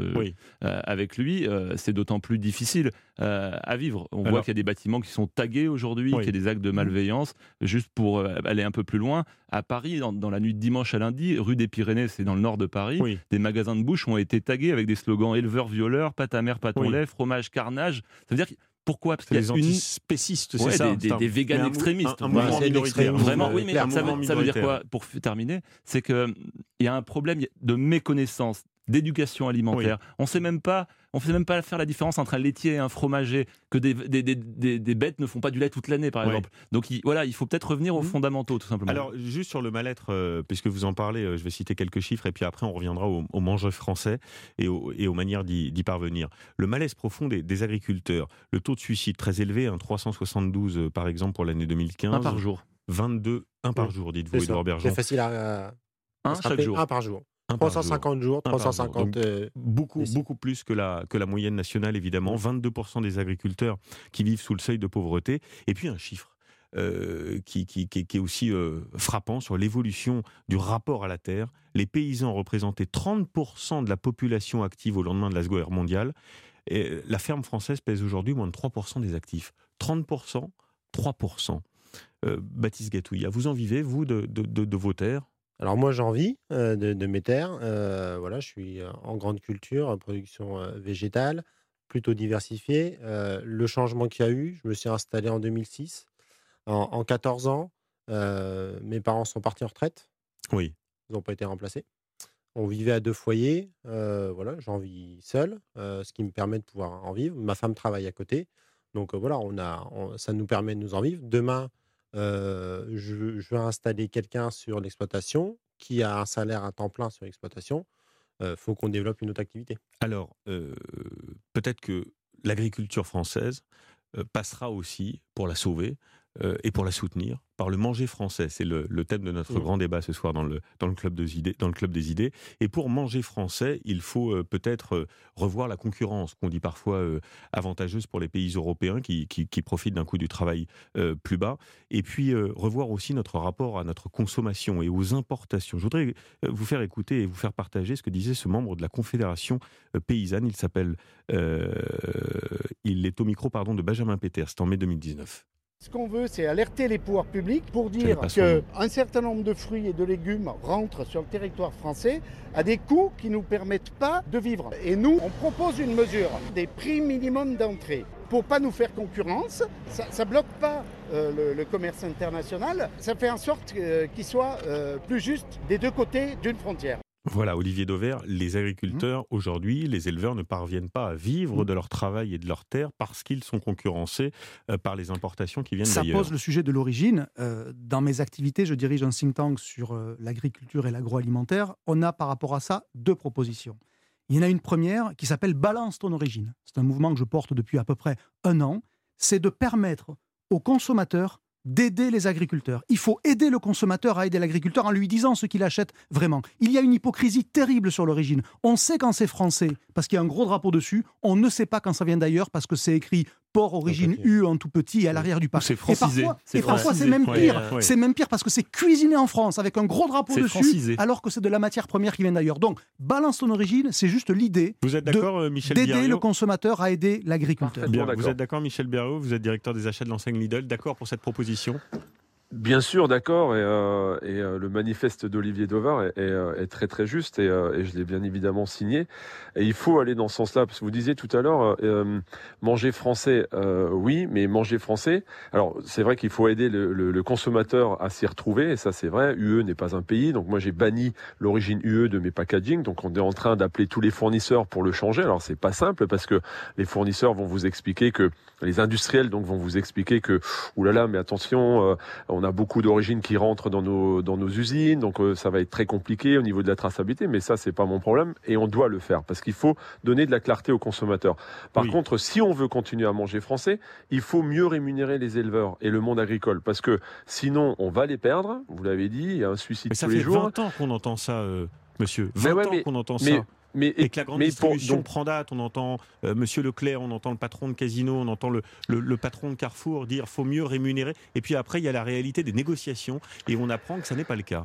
avec lui, c'est d'autant plus difficile à vivre. On voit qu'il y a des bâtiments qui sont tagués aujourd'hui, qu'il y a des actes de malveillance. Juste pour aller un peu plus loin, à Paris, dans la nuit de dimanche à lundi, rue des Pyrénées, c'est dans le nord de Paris, des magasins de bouche ont été tagués avec des slogans éleveurs, violeurs, pâte à mère, pâte au lait, fromage, carnage. Ça veut dire pourquoi ? Parce qu'il y a des antispécistes, c'est ça. Des véganes extrémistes. Un mouvement minoritaire. Vraiment, oui, mais ça veut dire quoi ? Pour terminer, c'est qu'il y a un problème de méconnaissance, d'éducation alimentaire. On ne sait même pas faire la différence entre un laitier et un fromager, que des bêtes ne font pas du lait toute l'année, par exemple. Donc il faut peut-être revenir aux fondamentaux, tout simplement. Alors, juste sur le mal-être, puisque vous en parlez, je vais citer quelques chiffres, et puis après on reviendra aux mangeurs français et aux manières d'y parvenir. Le malaise profond des agriculteurs, le taux de suicide très élevé, 372 par exemple pour l'année 2015. Un par jour. 22, un par jour, dites-vous, Édouard Bergeron. C'est facile à chaque jour. Un par jour. 350 jours, 350... Beaucoup plus que la moyenne nationale, évidemment. 22% des agriculteurs qui vivent sous le seuil de pauvreté. Et puis un chiffre qui est aussi frappant sur l'évolution du rapport à la terre. Les paysans représentaient 30% de la population active au lendemain de la Seconde Guerre mondiale. Et la ferme française pèse aujourd'hui moins de 3% des actifs. 30%, 3%. Baptiste Gatouilla, vous en vivez, vous, de vos terres ? Alors moi j'en vis de mes terres, je suis en grande culture, production végétale, plutôt diversifiée. Le changement qu'il y a eu, je me suis installé en 2006, en 14 ans, mes parents sont partis en retraite, ils n'ont pas été remplacés. On vivait à 2 foyers, j'en vis seul, ce qui me permet de pouvoir en vivre. Ma femme travaille à côté, donc ça nous permet de nous en vivre. Demain, je vais installer quelqu'un sur l'exploitation qui a un salaire à temps plein sur l'exploitation. Faut qu'on développe une autre activité. Alors, peut-être que l'agriculture française passera aussi, pour la sauver et pour la soutenir, par le manger français. C'est le thème de notre grand débat ce soir dans le club des idées. Et pour manger français, il faut peut-être revoir la concurrence, qu'on dit parfois avantageuse pour les pays européens qui profitent d'un coût du travail plus bas. Et puis revoir aussi notre rapport à notre consommation et aux importations. Je voudrais vous faire écouter et vous faire partager ce que disait ce membre de la Confédération paysanne. Il est au micro de Benjamin Péter. C'était en mai 2019. Ce qu'on veut, c'est alerter les pouvoirs publics pour dire qu'un certain nombre de fruits et de légumes rentrent sur le territoire français à des coûts qui ne nous permettent pas de vivre. Et nous, on propose une mesure, des prix minimum d'entrée. Pour ne pas nous faire concurrence, ça ne bloque pas le commerce international, ça fait en sorte qu'il soit plus juste des deux côtés d'une frontière. Voilà, Olivier Dauvert, les agriculteurs aujourd'hui, les éleveurs ne parviennent pas à vivre de leur travail et de leurs terres parce qu'ils sont concurrencés par les importations qui viennent d'ailleurs. Ça pose le sujet de l'origine. Dans mes activités, je dirige un think tank sur l'agriculture et l'agroalimentaire. On a par rapport à ça 2 propositions. Il y en a une première qui s'appelle « Balance ton origine ». C'est un mouvement que je porte depuis à peu près 1 an. C'est de permettre aux consommateurs d'aider les agriculteurs. Il faut aider le consommateur à aider l'agriculteur en lui disant ce qu'il achète vraiment. Il y a une hypocrisie terrible sur l'origine. On sait quand c'est français parce qu'il y a un gros drapeau dessus. On ne sait pas quand ça vient d'ailleurs parce que c'est écrit port origine U en tout petit à l'arrière du pack. C'est francisé. Et parfois c'est même pire. C'est même pire parce que c'est cuisiné en France avec un gros drapeau dessus francisé. alors que c'est de la matière première qui vient d'ailleurs. Donc balance ton origine, c'est juste l'idée d'aider le consommateur à aider l'agriculteur. Bien, vous êtes d'accord, Michel Biarriot, vous êtes directeur des achats de l'enseigne Lidl, d'accord pour cette proposition ? Bien sûr, d'accord, et le manifeste d'Olivier Dauvard est très très juste, et je l'ai bien évidemment signé. Et il faut aller dans ce sens-là, parce que vous disiez tout à l'heure, manger français, oui, mais manger français. Alors c'est vrai qu'il faut aider le consommateur à s'y retrouver, et ça c'est vrai. UE n'est pas un pays, donc moi j'ai banni l'origine UE de mes packaging, donc on est en train d'appeler tous les fournisseurs pour le changer. Alors c'est pas simple parce que les fournisseurs vont vous expliquer que les industriels donc vont vous expliquer que oulala, mais attention. On a beaucoup d'origines qui rentrent dans nos usines, donc ça va être très compliqué au niveau de la traçabilité, mais ça, c'est pas mon problème, et on doit le faire, parce qu'il faut donner de la clarté aux consommateurs. Par contre, si on veut continuer à manger français, il faut mieux rémunérer les éleveurs et le monde agricole, parce que sinon, on va les perdre, vous l'avez dit, il y a un suicide tous les jours. Ça fait 20 ans qu'on entend ça, monsieur. 20 ans qu'on entend ça. Et que la grande distribution prend date, on entend Monsieur Leclerc, on entend le patron de Casino, on entend le patron de Carrefour dire faut mieux rémunérer. Et puis après, il y a la réalité des négociations et on apprend que ça n'est pas le cas.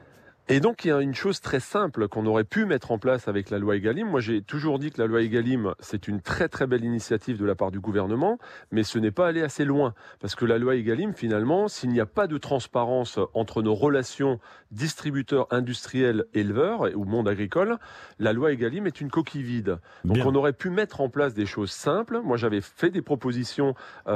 Et donc, il y a une chose très simple qu'on aurait pu mettre en place avec la loi Egalim. Moi, j'ai toujours dit que la loi Egalim, c'est une très très belle initiative de la part du gouvernement, mais ce n'est pas aller assez loin. Parce que la loi Egalim, finalement, s'il n'y a pas de transparence entre nos relations distributeurs, industriels, éleveurs ou monde agricole, la loi Egalim est une coquille vide. Donc, on aurait pu mettre en place des choses simples. Moi, j'avais fait des propositions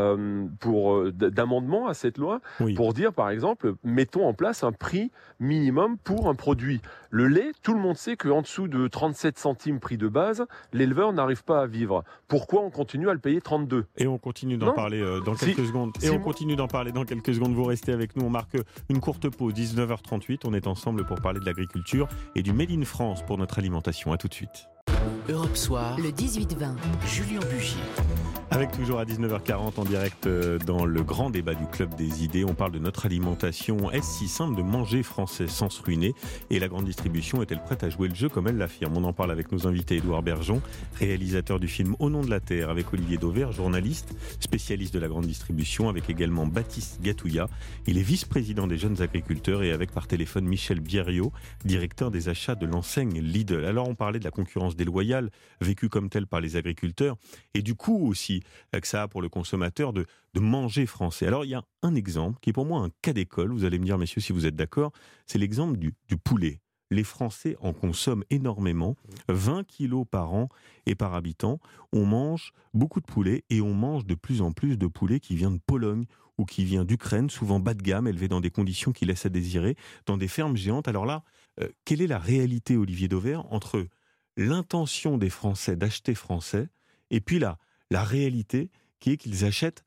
d'amendement à cette loi pour dire, par exemple, mettons en place un prix minimum pour un produit. Le lait, tout le monde sait qu'en dessous de 37 centimes prix de base, l'éleveur n'arrive pas à vivre. Pourquoi on continue à le payer 32 ? Et on continue d'en parler dans quelques secondes. On continue d'en parler dans quelques secondes. Vous restez avec nous. On marque une courte pause, 19h38. On est ensemble pour parler de l'agriculture et du Made in France pour notre alimentation. À tout de suite. Europe Soir, le 18-20, Julien Bugier. Avec toujours à 19h40 en direct dans le grand débat du Club des idées, on parle de notre alimentation. Est-ce si simple de manger français sans se ruiner ? Et la grande distribution est-elle prête à jouer le jeu comme elle l'affirme ? On en parle avec nos invités Édouard Bergeon, réalisateur du film Au nom de la terre, avec Olivier Dauvert, journaliste, spécialiste de la grande distribution, avec également Baptiste Gatouya. Il est vice-président des jeunes agriculteurs et avec par téléphone Michel Biarriot, directeur des achats de l'enseigne Lidl. Alors on parlait de la concurrence déloyale vécue comme telle par les agriculteurs et du coût aussi que ça a pour le consommateur de manger français. Alors il y a un exemple qui est pour moi un cas d'école, vous allez me dire messieurs si vous êtes d'accord, c'est l'exemple du poulet. Les Français en consomment énormément, 20 kilos par an et par habitant. On mange beaucoup de poulet et on mange de plus en plus de poulet qui vient de Pologne ou qui vient d'Ukraine, souvent bas de gamme, élevé dans des conditions qui laissent à désirer, dans des fermes géantes. Alors là, quelle est la réalité, Olivier Dauvert, entre l'intention des Français d'acheter français et puis la réalité qui est qu'ils achètent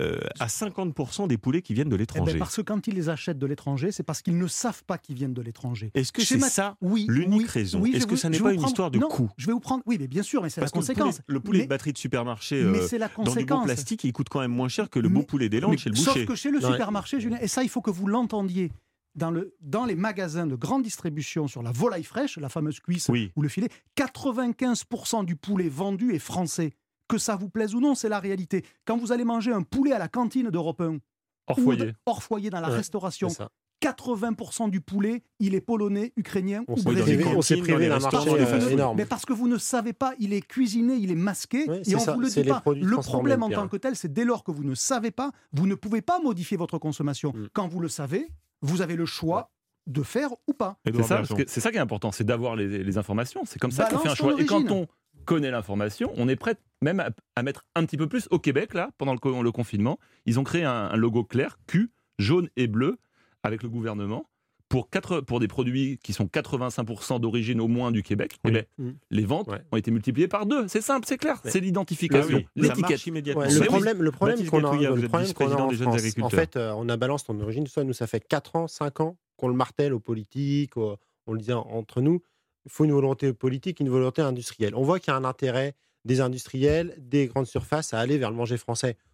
à 50% des poulets qui viennent de l'étranger. Parce que quand ils les achètent de l'étranger, c'est parce qu'ils ne savent pas qu'ils viennent de l'étranger. Est-ce que c'est ça l'unique raison ? Est-ce que ça n'est pas une histoire de coût ? Je vais vous prendre. Oui, mais bien sûr, mais c'est la conséquence. Le poulet de batterie de supermarché dans du beau plastique, il coûte quand même moins cher que le beau poulet des Landes chez le boucher. Sauf que chez le supermarché, Julien, et ça, il faut que vous l'entendiez. Dans les magasins de grande distribution sur la volaille fraîche, la fameuse cuisse ou le filet, 95% du poulet vendu est français. Que ça vous plaise ou non, c'est la réalité. Quand vous allez manger un poulet à la cantine d'Europe 1, hors foyer dans la restauration, 80% du poulet, il est polonais, ukrainien ou brésilien. On s'est privé d'un marché énorme. Mais parce que vous ne savez pas, il est cuisiné, il est masqué, et on ne vous le dit pas. Le problème en tant que tel, c'est dès lors que vous ne savez pas, vous ne pouvez pas modifier votre consommation. Quand vous le savez, vous avez le choix de faire ou pas. C'est ça qui est important, c'est d'avoir les informations. C'est comme ça qu'on fait un choix. Et quand on connaît l'information, on est prêt même à mettre un petit peu plus. Au Québec, là, pendant le confinement, ils ont créé un logo clair, Q, jaune et bleu, avec le gouvernement, pour des produits qui sont 85% d'origine au moins du Québec. Les ventes ont été multipliées par 2. C'est simple, c'est clair. C'est l'identification, l'étiquette. Le problème qu'on a en France, en fait, on a balance ton origine, tout ça, nous, ça fait 4 ans, 5 ans qu'on le martèle aux politiques, on le disait entre nous, il faut une volonté politique, une volonté industrielle. On voit qu'il y a un intérêt des industriels, des grandes surfaces à aller vers le manger français.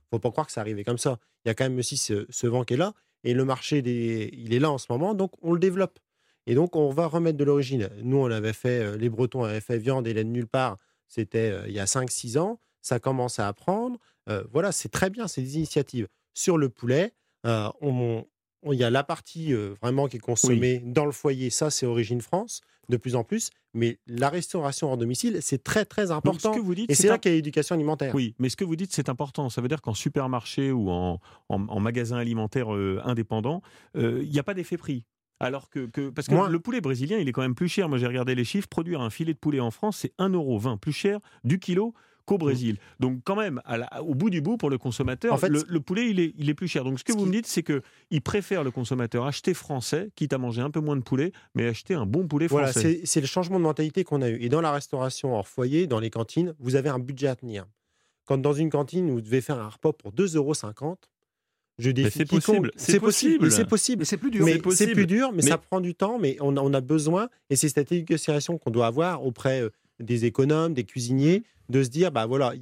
faut pas croire que ça arrivait comme ça. Il y a quand même aussi ce vent qui est là, et le marché, il est là en ce moment, donc on le développe. Et donc, on va remettre de l'origine. Nous, on avait fait, les Bretons avaient fait viande et lait de nulle part, c'était il y a 5-6 ans. Ça commence à apprendre. Voilà, c'est très bien, c'est des initiatives. Sur le poulet, il y a la partie vraiment qui est consommée dans le foyer, ça, c'est Origine France, de plus en plus. Mais la restauration hors domicile, c'est très, très important. Donc, ce que vous dites, et c'est là qu'il y a l'éducation alimentaire. Oui, mais ce que vous dites, c'est important. Ça veut dire qu'en supermarché ou en magasin alimentaire indépendant, il n'y a pas d'effet prix. Alors parce que le poulet brésilien, il est quand même plus cher. Moi, j'ai regardé les chiffres. Produire un filet de poulet en France, c'est 1,20 € plus cher du kilo qu'au Brésil. Donc, quand même, au bout du bout, pour le consommateur, en fait, le poulet, il est plus cher. Donc, ce que vous me dites, c'est qu'il préfère, le consommateur, acheter français, quitte à manger un peu moins de poulet, mais acheter un bon poulet français. Voilà, c'est le changement de mentalité qu'on a eu. Et dans la restauration hors foyer, dans les cantines, vous avez un budget à tenir. Quand dans une cantine, vous devez faire un repas pour 2,50 €, je défie quiconque. C'est possible. Mais c'est plus dur. C'est plus dur, mais ça prend du temps. Mais on a besoin, et c'est cette éducation qu'on doit avoir auprès des économes, des cuisiniers, de se dire, bah voilà,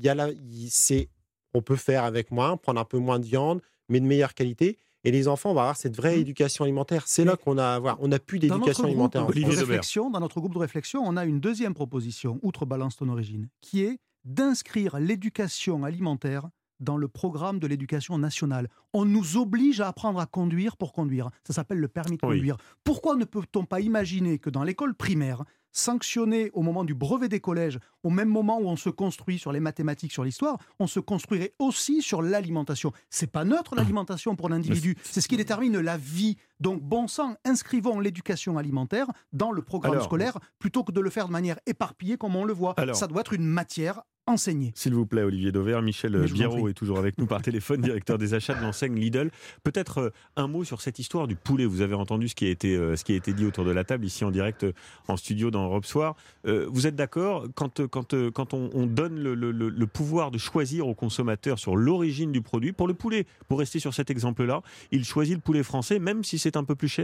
on peut faire avec moins, prendre un peu moins de viande, mais de meilleure qualité. Et les enfants, on va avoir cette vraie éducation alimentaire. C'est là qu'on a à avoir. On n'a plus d'éducation alimentaire en France. Dans notre groupe de réflexion, on a une deuxième proposition, outre Balance ton origine, qui est d'inscrire l'éducation alimentaire dans le programme de l'éducation nationale. On nous oblige à apprendre à conduire pour conduire. Ça s'appelle le permis de conduire. Pourquoi ne peut-on pas imaginer que dans l'école primaire, sanctionné au moment du brevet des collèges, au même moment où on se construit sur les mathématiques, sur l'histoire, on se construirait aussi sur l'alimentation. C'est pas neutre l'alimentation pour l'individu, c'est ce qui détermine la vie. Donc bon sang, inscrivons l'éducation alimentaire dans le programme scolaire plutôt que de le faire de manière éparpillée comme on le voit. Ça doit être une matière enseignée. S'il vous plaît, Olivier Dauvert, Michel Biarraud est toujours avec nous par téléphone, directeur des achats de l'enseigne Lidl. Peut-être un mot sur cette histoire du poulet. Vous avez entendu ce qui a été dit autour de la table, ici en direct, en studio dans Europe Soir. Vous êtes d'accord quand on donne le pouvoir de choisir au consommateur sur l'origine du produit, pour le poulet, pour rester sur cet exemple-là, il choisit le poulet français, même si c'est un peu plus cher ?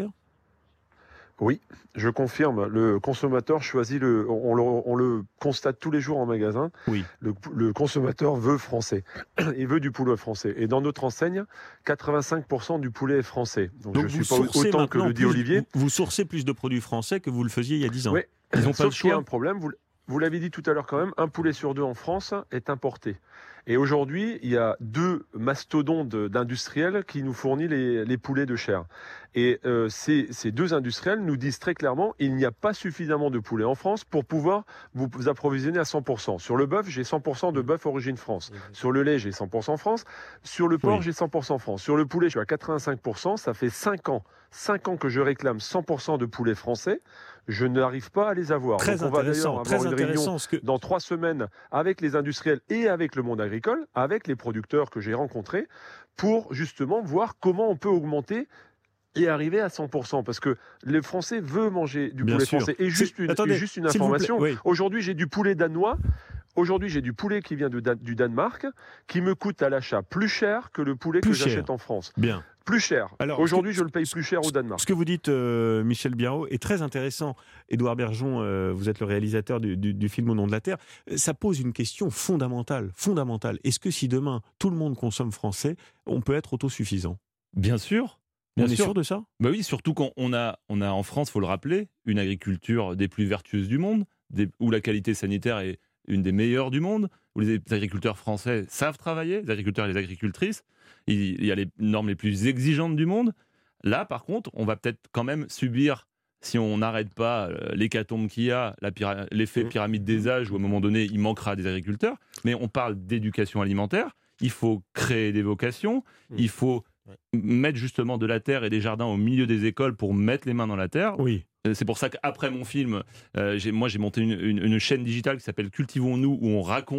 Oui, je confirme. Le consommateur choisit on le constate tous les jours en magasin. Oui. Le consommateur veut français. Il veut du poulet français. Et dans notre enseigne, 85% du poulet est français. Donc je ne suis pas autant que le dit Olivier. Vous sourcez plus de produits français que vous le faisiez il y a 10 ans. Oui. Ils n'ont pas le choix. Sauf qu'il y a un problème. Vous l'avez dit tout à l'heure quand même, un poulet sur 2 en France est importé. Et aujourd'hui, il y a 2 mastodontes d'industriels qui nous fournissent les poulets de chair. Et ces 2 industriels nous disent très clairement il n'y a pas suffisamment de poulet en France pour pouvoir vous approvisionner à 100%. Sur le bœuf, j'ai 100% de bœuf origine France. Sur le lait, j'ai 100% France. Sur le porc, j'ai 100% France. Sur le poulet, je suis à 85%. Ça fait 5 ans. 5 ans que je réclame 100% de poulet français. Je n'arrive pas à les avoir. Très Donc on va d'ailleurs avoir une réunion dans 3 semaines avec les industriels et avec le monde agricole, avec les producteurs que j'ai rencontrés, pour justement voir comment on peut augmenter et arriver à 100%. Parce que les Français veulent manger du poulet français. Et juste une information, aujourd'hui j'ai du poulet danois. Aujourd'hui, j'ai du poulet qui vient du Danemark, qui me coûte à l'achat plus cher que le poulet que j'achète en France. Bien. Plus cher. Aujourd'hui, je le paye plus cher au Danemark. Ce que vous dites, Michel Biarraud, est très intéressant. Édouard Bergeon, vous êtes le réalisateur du film Au nom de la terre. Ça pose une question fondamentale. Est-ce que si demain, tout le monde consomme français, on peut être autosuffisant ? Bien sûr. On est sûr de ça ? Bah oui, surtout quand on a en France, il faut le rappeler, une agriculture des plus vertueuses du monde, où la qualité sanitaire est une des meilleures du monde, où les agriculteurs français savent travailler, les agriculteurs et les agricultrices. Il y a les normes les plus exigeantes du monde. Là, par contre, on va peut-être quand même subir, si on n'arrête pas l'hécatombe qu'il y a, l'effet pyramide des âges, où à un moment donné, il manquera des agriculteurs. Mais on parle d'éducation alimentaire. Il faut créer des vocations. Il faut mettre justement de la terre et des jardins au milieu des écoles pour mettre les mains dans la terre. Oui. C'est pour ça qu'après mon film, j'ai monté une chaîne digitale qui s'appelle Cultivons-nous, où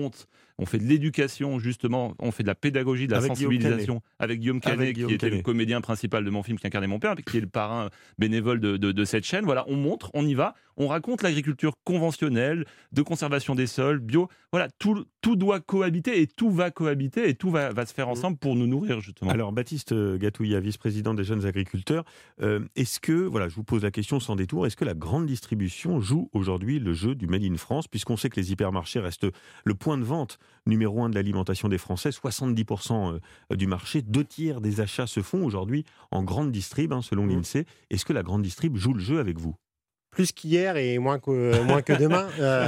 on fait de l'éducation justement, on fait de la pédagogie, de la sensibilisation avec Guillaume Canet, qui était le comédien principal de mon film qui incarnait mon père, qui est le parrain bénévole de cette chaîne. Voilà, on montre, on y va, on raconte l'agriculture conventionnelle, de conservation des sols, bio. Voilà, tout doit cohabiter et tout va cohabiter et tout va se faire ensemble pour nous nourrir justement. Alors Baptiste Gatouillat, vice-président des jeunes agriculteurs, est-ce que, voilà, je vous pose la question sans détour, Zemmour, est-ce que la grande distribution joue aujourd'hui le jeu du Made in France, puisqu'on sait que les hypermarchés restent le point de vente numéro 1 de l'alimentation des Français, 70% du marché, 2/3 des achats se font aujourd'hui en grande distrib, selon l'INSEE. Est-ce que la grande distrib joue le jeu avec vous ? Plus qu'hier et moins que demain.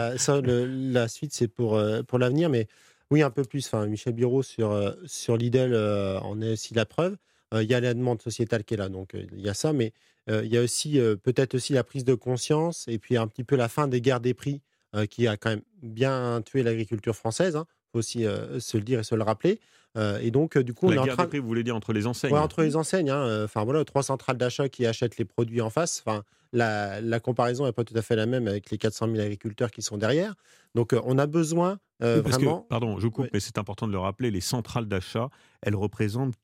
La suite, c'est pour l'avenir, mais oui, un peu plus. Enfin, Michel Biraud sur Lidl en est aussi la preuve. Il y a la demande sociétale qui est là, donc il y a ça, mais il y a aussi peut-être aussi la prise de conscience et puis un petit peu la fin des guerres des prix qui a quand même bien tué l'agriculture française. Faut aussi se le dire et se le rappeler. Et donc, du coup, on est en train de... vous voulez dire entre les enseignes ? Ouais, entre les enseignes. Enfin, voilà, 3 centrales d'achat qui achètent les produits en face. Enfin, la comparaison n'est pas tout à fait la même avec les 400 000 agriculteurs qui sont derrière. Donc, on a besoin vraiment... Pardon, je coupe, mais c'est important de le rappeler, les centrales d'achat, elles représentent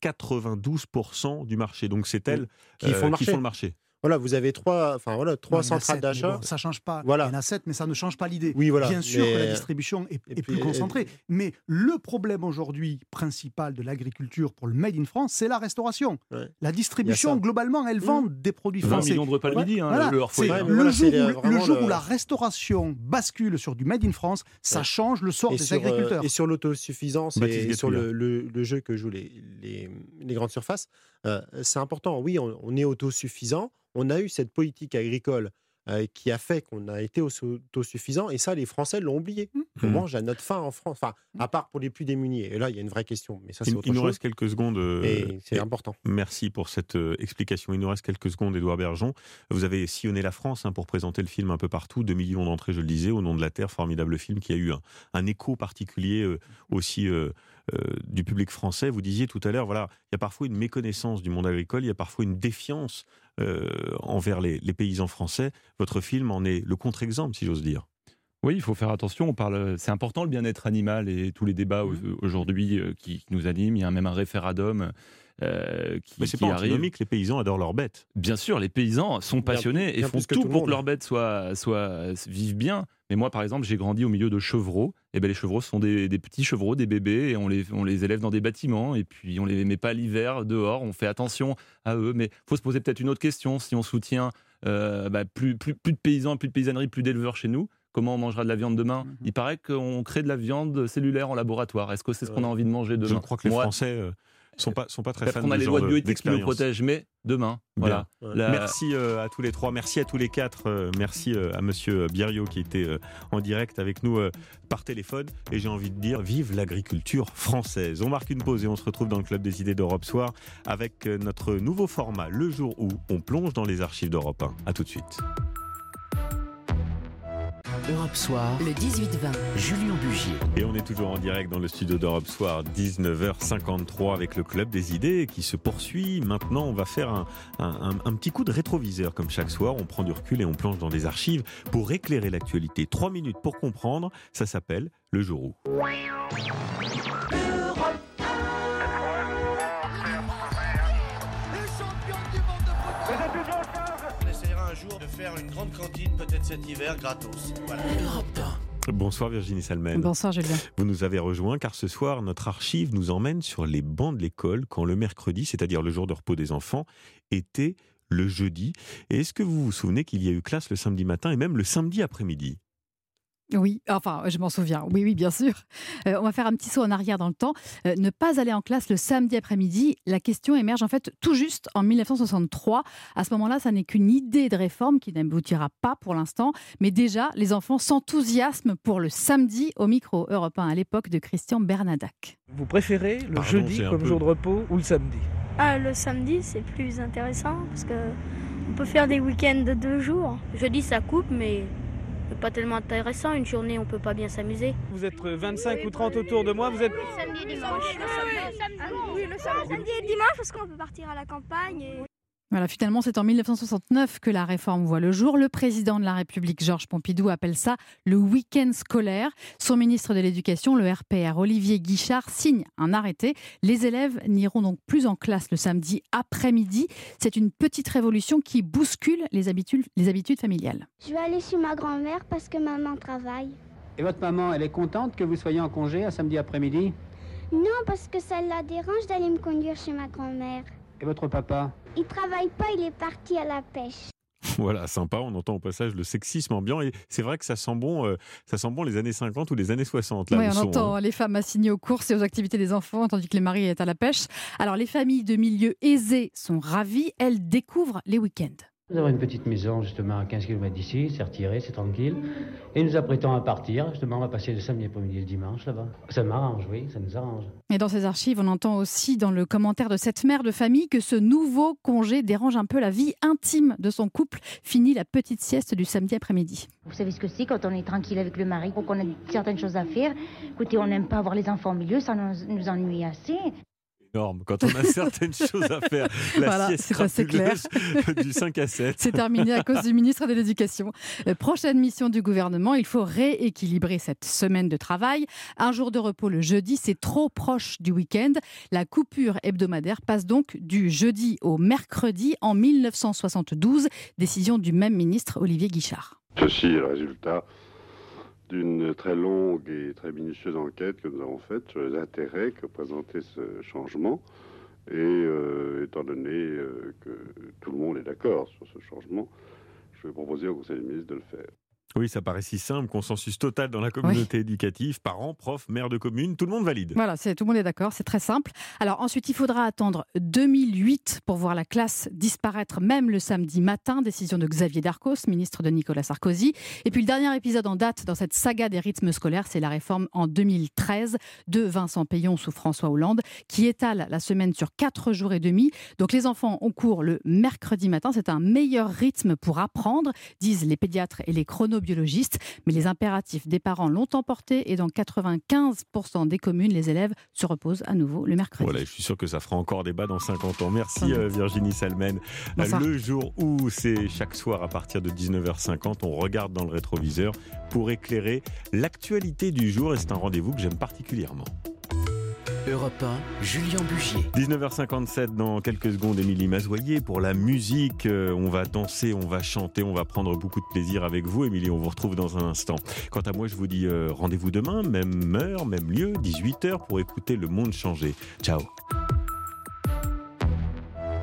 92% du marché. Donc, c'est elles qui font le marché. Voilà, vous avez trois centrales d'achat. Bon, ça ne change pas. Voilà. Il y en a 7, mais ça ne change pas l'idée. Oui, voilà. Bien sûr que la distribution est plus concentrée. Mais le problème aujourd'hui principal de l'agriculture pour le Made in France, c'est la restauration. Ouais. La distribution, globalement, elle vend des produits français. 20 millions de repas le midi, voilà. Le hors-foyer. Le jour où la restauration bascule sur du Made in France, ça change le sort des agriculteurs. Et sur l'autosuffisance et sur le jeu que jouent les grandes surfaces, c'est important. Oui, on est autosuffisant. On a eu cette politique agricole qui a fait qu'on a été autosuffisant, et ça, les Français l'ont oublié. On mange à notre faim en France, enfin, à part pour les plus démunis. Et là, il y a une vraie question. Mais ça, c'est autre chose. Il nous reste quelques secondes. Et c'est important. Merci pour cette explication. Il nous reste quelques secondes, Édouard Bergeon. Vous avez sillonné la France pour présenter le film un peu partout. 2 millions d'entrées, je le disais, Au nom de la terre, formidable film qui a eu un écho particulier aussi du public français. Vous disiez tout à l'heure, voilà, il y a parfois une méconnaissance du monde agricole, il y a parfois une défiance envers les paysans français. Votre film en est le contre-exemple, si j'ose dire. Oui, il faut faire attention. C'est important le bien-être animal et tous les débats aujourd'hui qui nous animent. Il y a même un référendum mais c'est pas antinomique, les paysans adorent leurs bêtes. Bien sûr, les paysans sont passionnés et font tout pour que leurs bêtes vivent bien. Mais moi, par exemple, j'ai grandi au milieu de chevreaux. Et les chevreaux sont des petits chevreaux, des bébés, et on les élève dans des bâtiments, et puis on les met pas l'hiver dehors. On fait attention à eux. Mais faut se poser peut-être une autre question. Si on soutient plus de paysans, plus de paysannerie, plus d'éleveurs chez nous, comment on mangera de la viande demain ? Il paraît qu'on crée de la viande cellulaire en laboratoire. Est-ce que c'est ce qu'on a envie de manger demain ? Je crois que les Français sont pas très fans on a de les ce lois genre de bioéthique qui nous d'expérience. protègent, mais demain, voilà. Merci à tous les trois, merci à tous les quatre, merci à monsieur Biriot qui était en direct avec nous par téléphone, et j'ai envie de dire vive l'agriculture française. On marque une pause et on se retrouve dans le Club des idées d'Europe Soir avec notre nouveau format, le jour où on plonge dans les archives d'Europe 1. À tout de suite. Europe Soir, le 18-20, Julien Bugier. Et on est toujours en direct dans le studio d'Europe Soir, 19h53 avec le Club des idées qui se poursuit. Maintenant, on va faire un petit coup de rétroviseur comme chaque soir. On prend du recul et on plonge dans des archives pour éclairer l'actualité. 3 minutes pour comprendre, ça s'appelle Le Jour où. De faire une grande cantine peut-être cet hiver gratos. Voilà. Bonsoir Virginie Salmen. Bonsoir Julien. Vous nous avez rejoint car ce soir notre archive nous emmène sur les bancs de l'école quand le mercredi, c'est-à-dire le jour de repos des enfants, était le jeudi. Et est-ce que vous vous souvenez qu'il y a eu classe le samedi matin et même le samedi après-midi ? Oui, enfin, je m'en souviens. Oui, bien sûr. On va faire un petit saut en arrière dans le temps. Ne pas aller en classe le samedi après-midi, la question émerge en fait tout juste en 1963. À ce moment-là, ça n'est qu'une idée de réforme qui n'aboutira pas pour l'instant. Mais déjà, les enfants s'enthousiasment pour le samedi au micro Europe 1 à l'époque de Christian Bernadac. Vous préférez le jeudi comme jour de repos ou le samedi ? Le samedi, c'est plus intéressant parce qu'on peut faire des week-ends de 2 jours. Jeudi, ça coupe, mais... c'est pas tellement intéressant, une journée on peut pas bien s'amuser. Vous êtes 25 ou 30 autour de moi, vous êtes... Samedi et dimanche. Le samedi et dimanche parce qu'on peut partir à la campagne. Voilà, finalement, c'est en 1969 que la réforme voit le jour. Le président de la République, Georges Pompidou, appelle ça le week-end scolaire. Son ministre de l'Éducation, le RPR, Olivier Guichard, signe un arrêté. Les élèves n'iront donc plus en classe le samedi après-midi. C'est une petite révolution qui bouscule les habitudes familiales. Je vais aller chez ma grand-mère parce que maman travaille. Et votre maman, elle est contente que vous soyez en congé un samedi après-midi ? Non, parce que ça la dérange d'aller me conduire chez ma grand-mère. Et votre papa ? Il travaille pas, il est parti à la pêche. Voilà, sympa, on entend au passage le sexisme ambiant et c'est vrai que ça sent bon les années 50 ou les années 60. Là, oui, on entend les femmes assignées aux courses et aux activités des enfants tandis que les maris sont à la pêche. Alors les familles de milieux aisés sont ravies, elles découvrent les week-ends. Nous avons une petite maison justement à 15 km d'ici, c'est retiré, c'est tranquille. Et nous apprêtons à partir, justement on va passer le samedi après-midi et le dimanche là-bas. Ça m'arrange, oui, ça nous arrange. Et dans ces archives, on entend aussi dans le commentaire de cette mère de famille que ce nouveau congé dérange un peu la vie intime de son couple. Fini la petite sieste du samedi après-midi. Vous savez ce que c'est quand on est tranquille avec le mari, qu'on a certaines choses à faire. Écoutez, on n'aime pas avoir les enfants au milieu, ça nous ennuie assez. Énorme, quand on a certaines choses à faire. La sieste crapuleuse du 5 à 7. C'est terminé à cause du ministre de l'Éducation. Prochaine mission du gouvernement, il faut rééquilibrer cette semaine de travail. Un jour de repos le jeudi, c'est trop proche du week-end. La coupure hebdomadaire passe donc du jeudi au mercredi en 1972. Décision du même ministre Olivier Guichard. Ceci est le résultat d'une très longue et très minutieuse enquête que nous avons faite sur les intérêts que présentait ce changement. Et étant donné que tout le monde est d'accord sur ce changement, je vais proposer au Conseil des ministres de le faire. Oui, ça paraît si simple, consensus total dans la communauté éducative, parents, profs, maires de communes, tout le monde valide. Voilà, tout le monde est d'accord, c'est très simple. Alors ensuite, il faudra attendre 2008 pour voir la classe disparaître, même le samedi matin, décision de Xavier Darcos, ministre de Nicolas Sarkozy. Et puis le dernier épisode en date dans cette saga des rythmes scolaires, c'est la réforme en 2013 de Vincent Peillon sous François Hollande, qui étale la semaine sur 4 jours et demi. Donc les enfants ont cours le mercredi matin, c'est un meilleur rythme pour apprendre, disent les pédiatres et les chronobiologistes, mais les impératifs des parents l'ont emporté et dans 95% des communes, les élèves se reposent à nouveau le mercredi. Voilà, je suis sûr que ça fera encore débat dans 50 ans. Merci Virginie Salmen. Le jour où c'est chaque soir à partir de 19h50, on regarde dans le rétroviseur pour éclairer l'actualité du jour et c'est un rendez-vous que j'aime particulièrement. Europe 1, Julien Bugier. 19h57, dans quelques secondes, Émilie Mazoyer. Pour la musique, on va danser, on va chanter, on va prendre beaucoup de plaisir avec vous. Émilie, on vous retrouve dans un instant. Quant à moi, je vous dis rendez-vous demain, même heure, même lieu, 18h, pour écouter Le Monde changer. Ciao.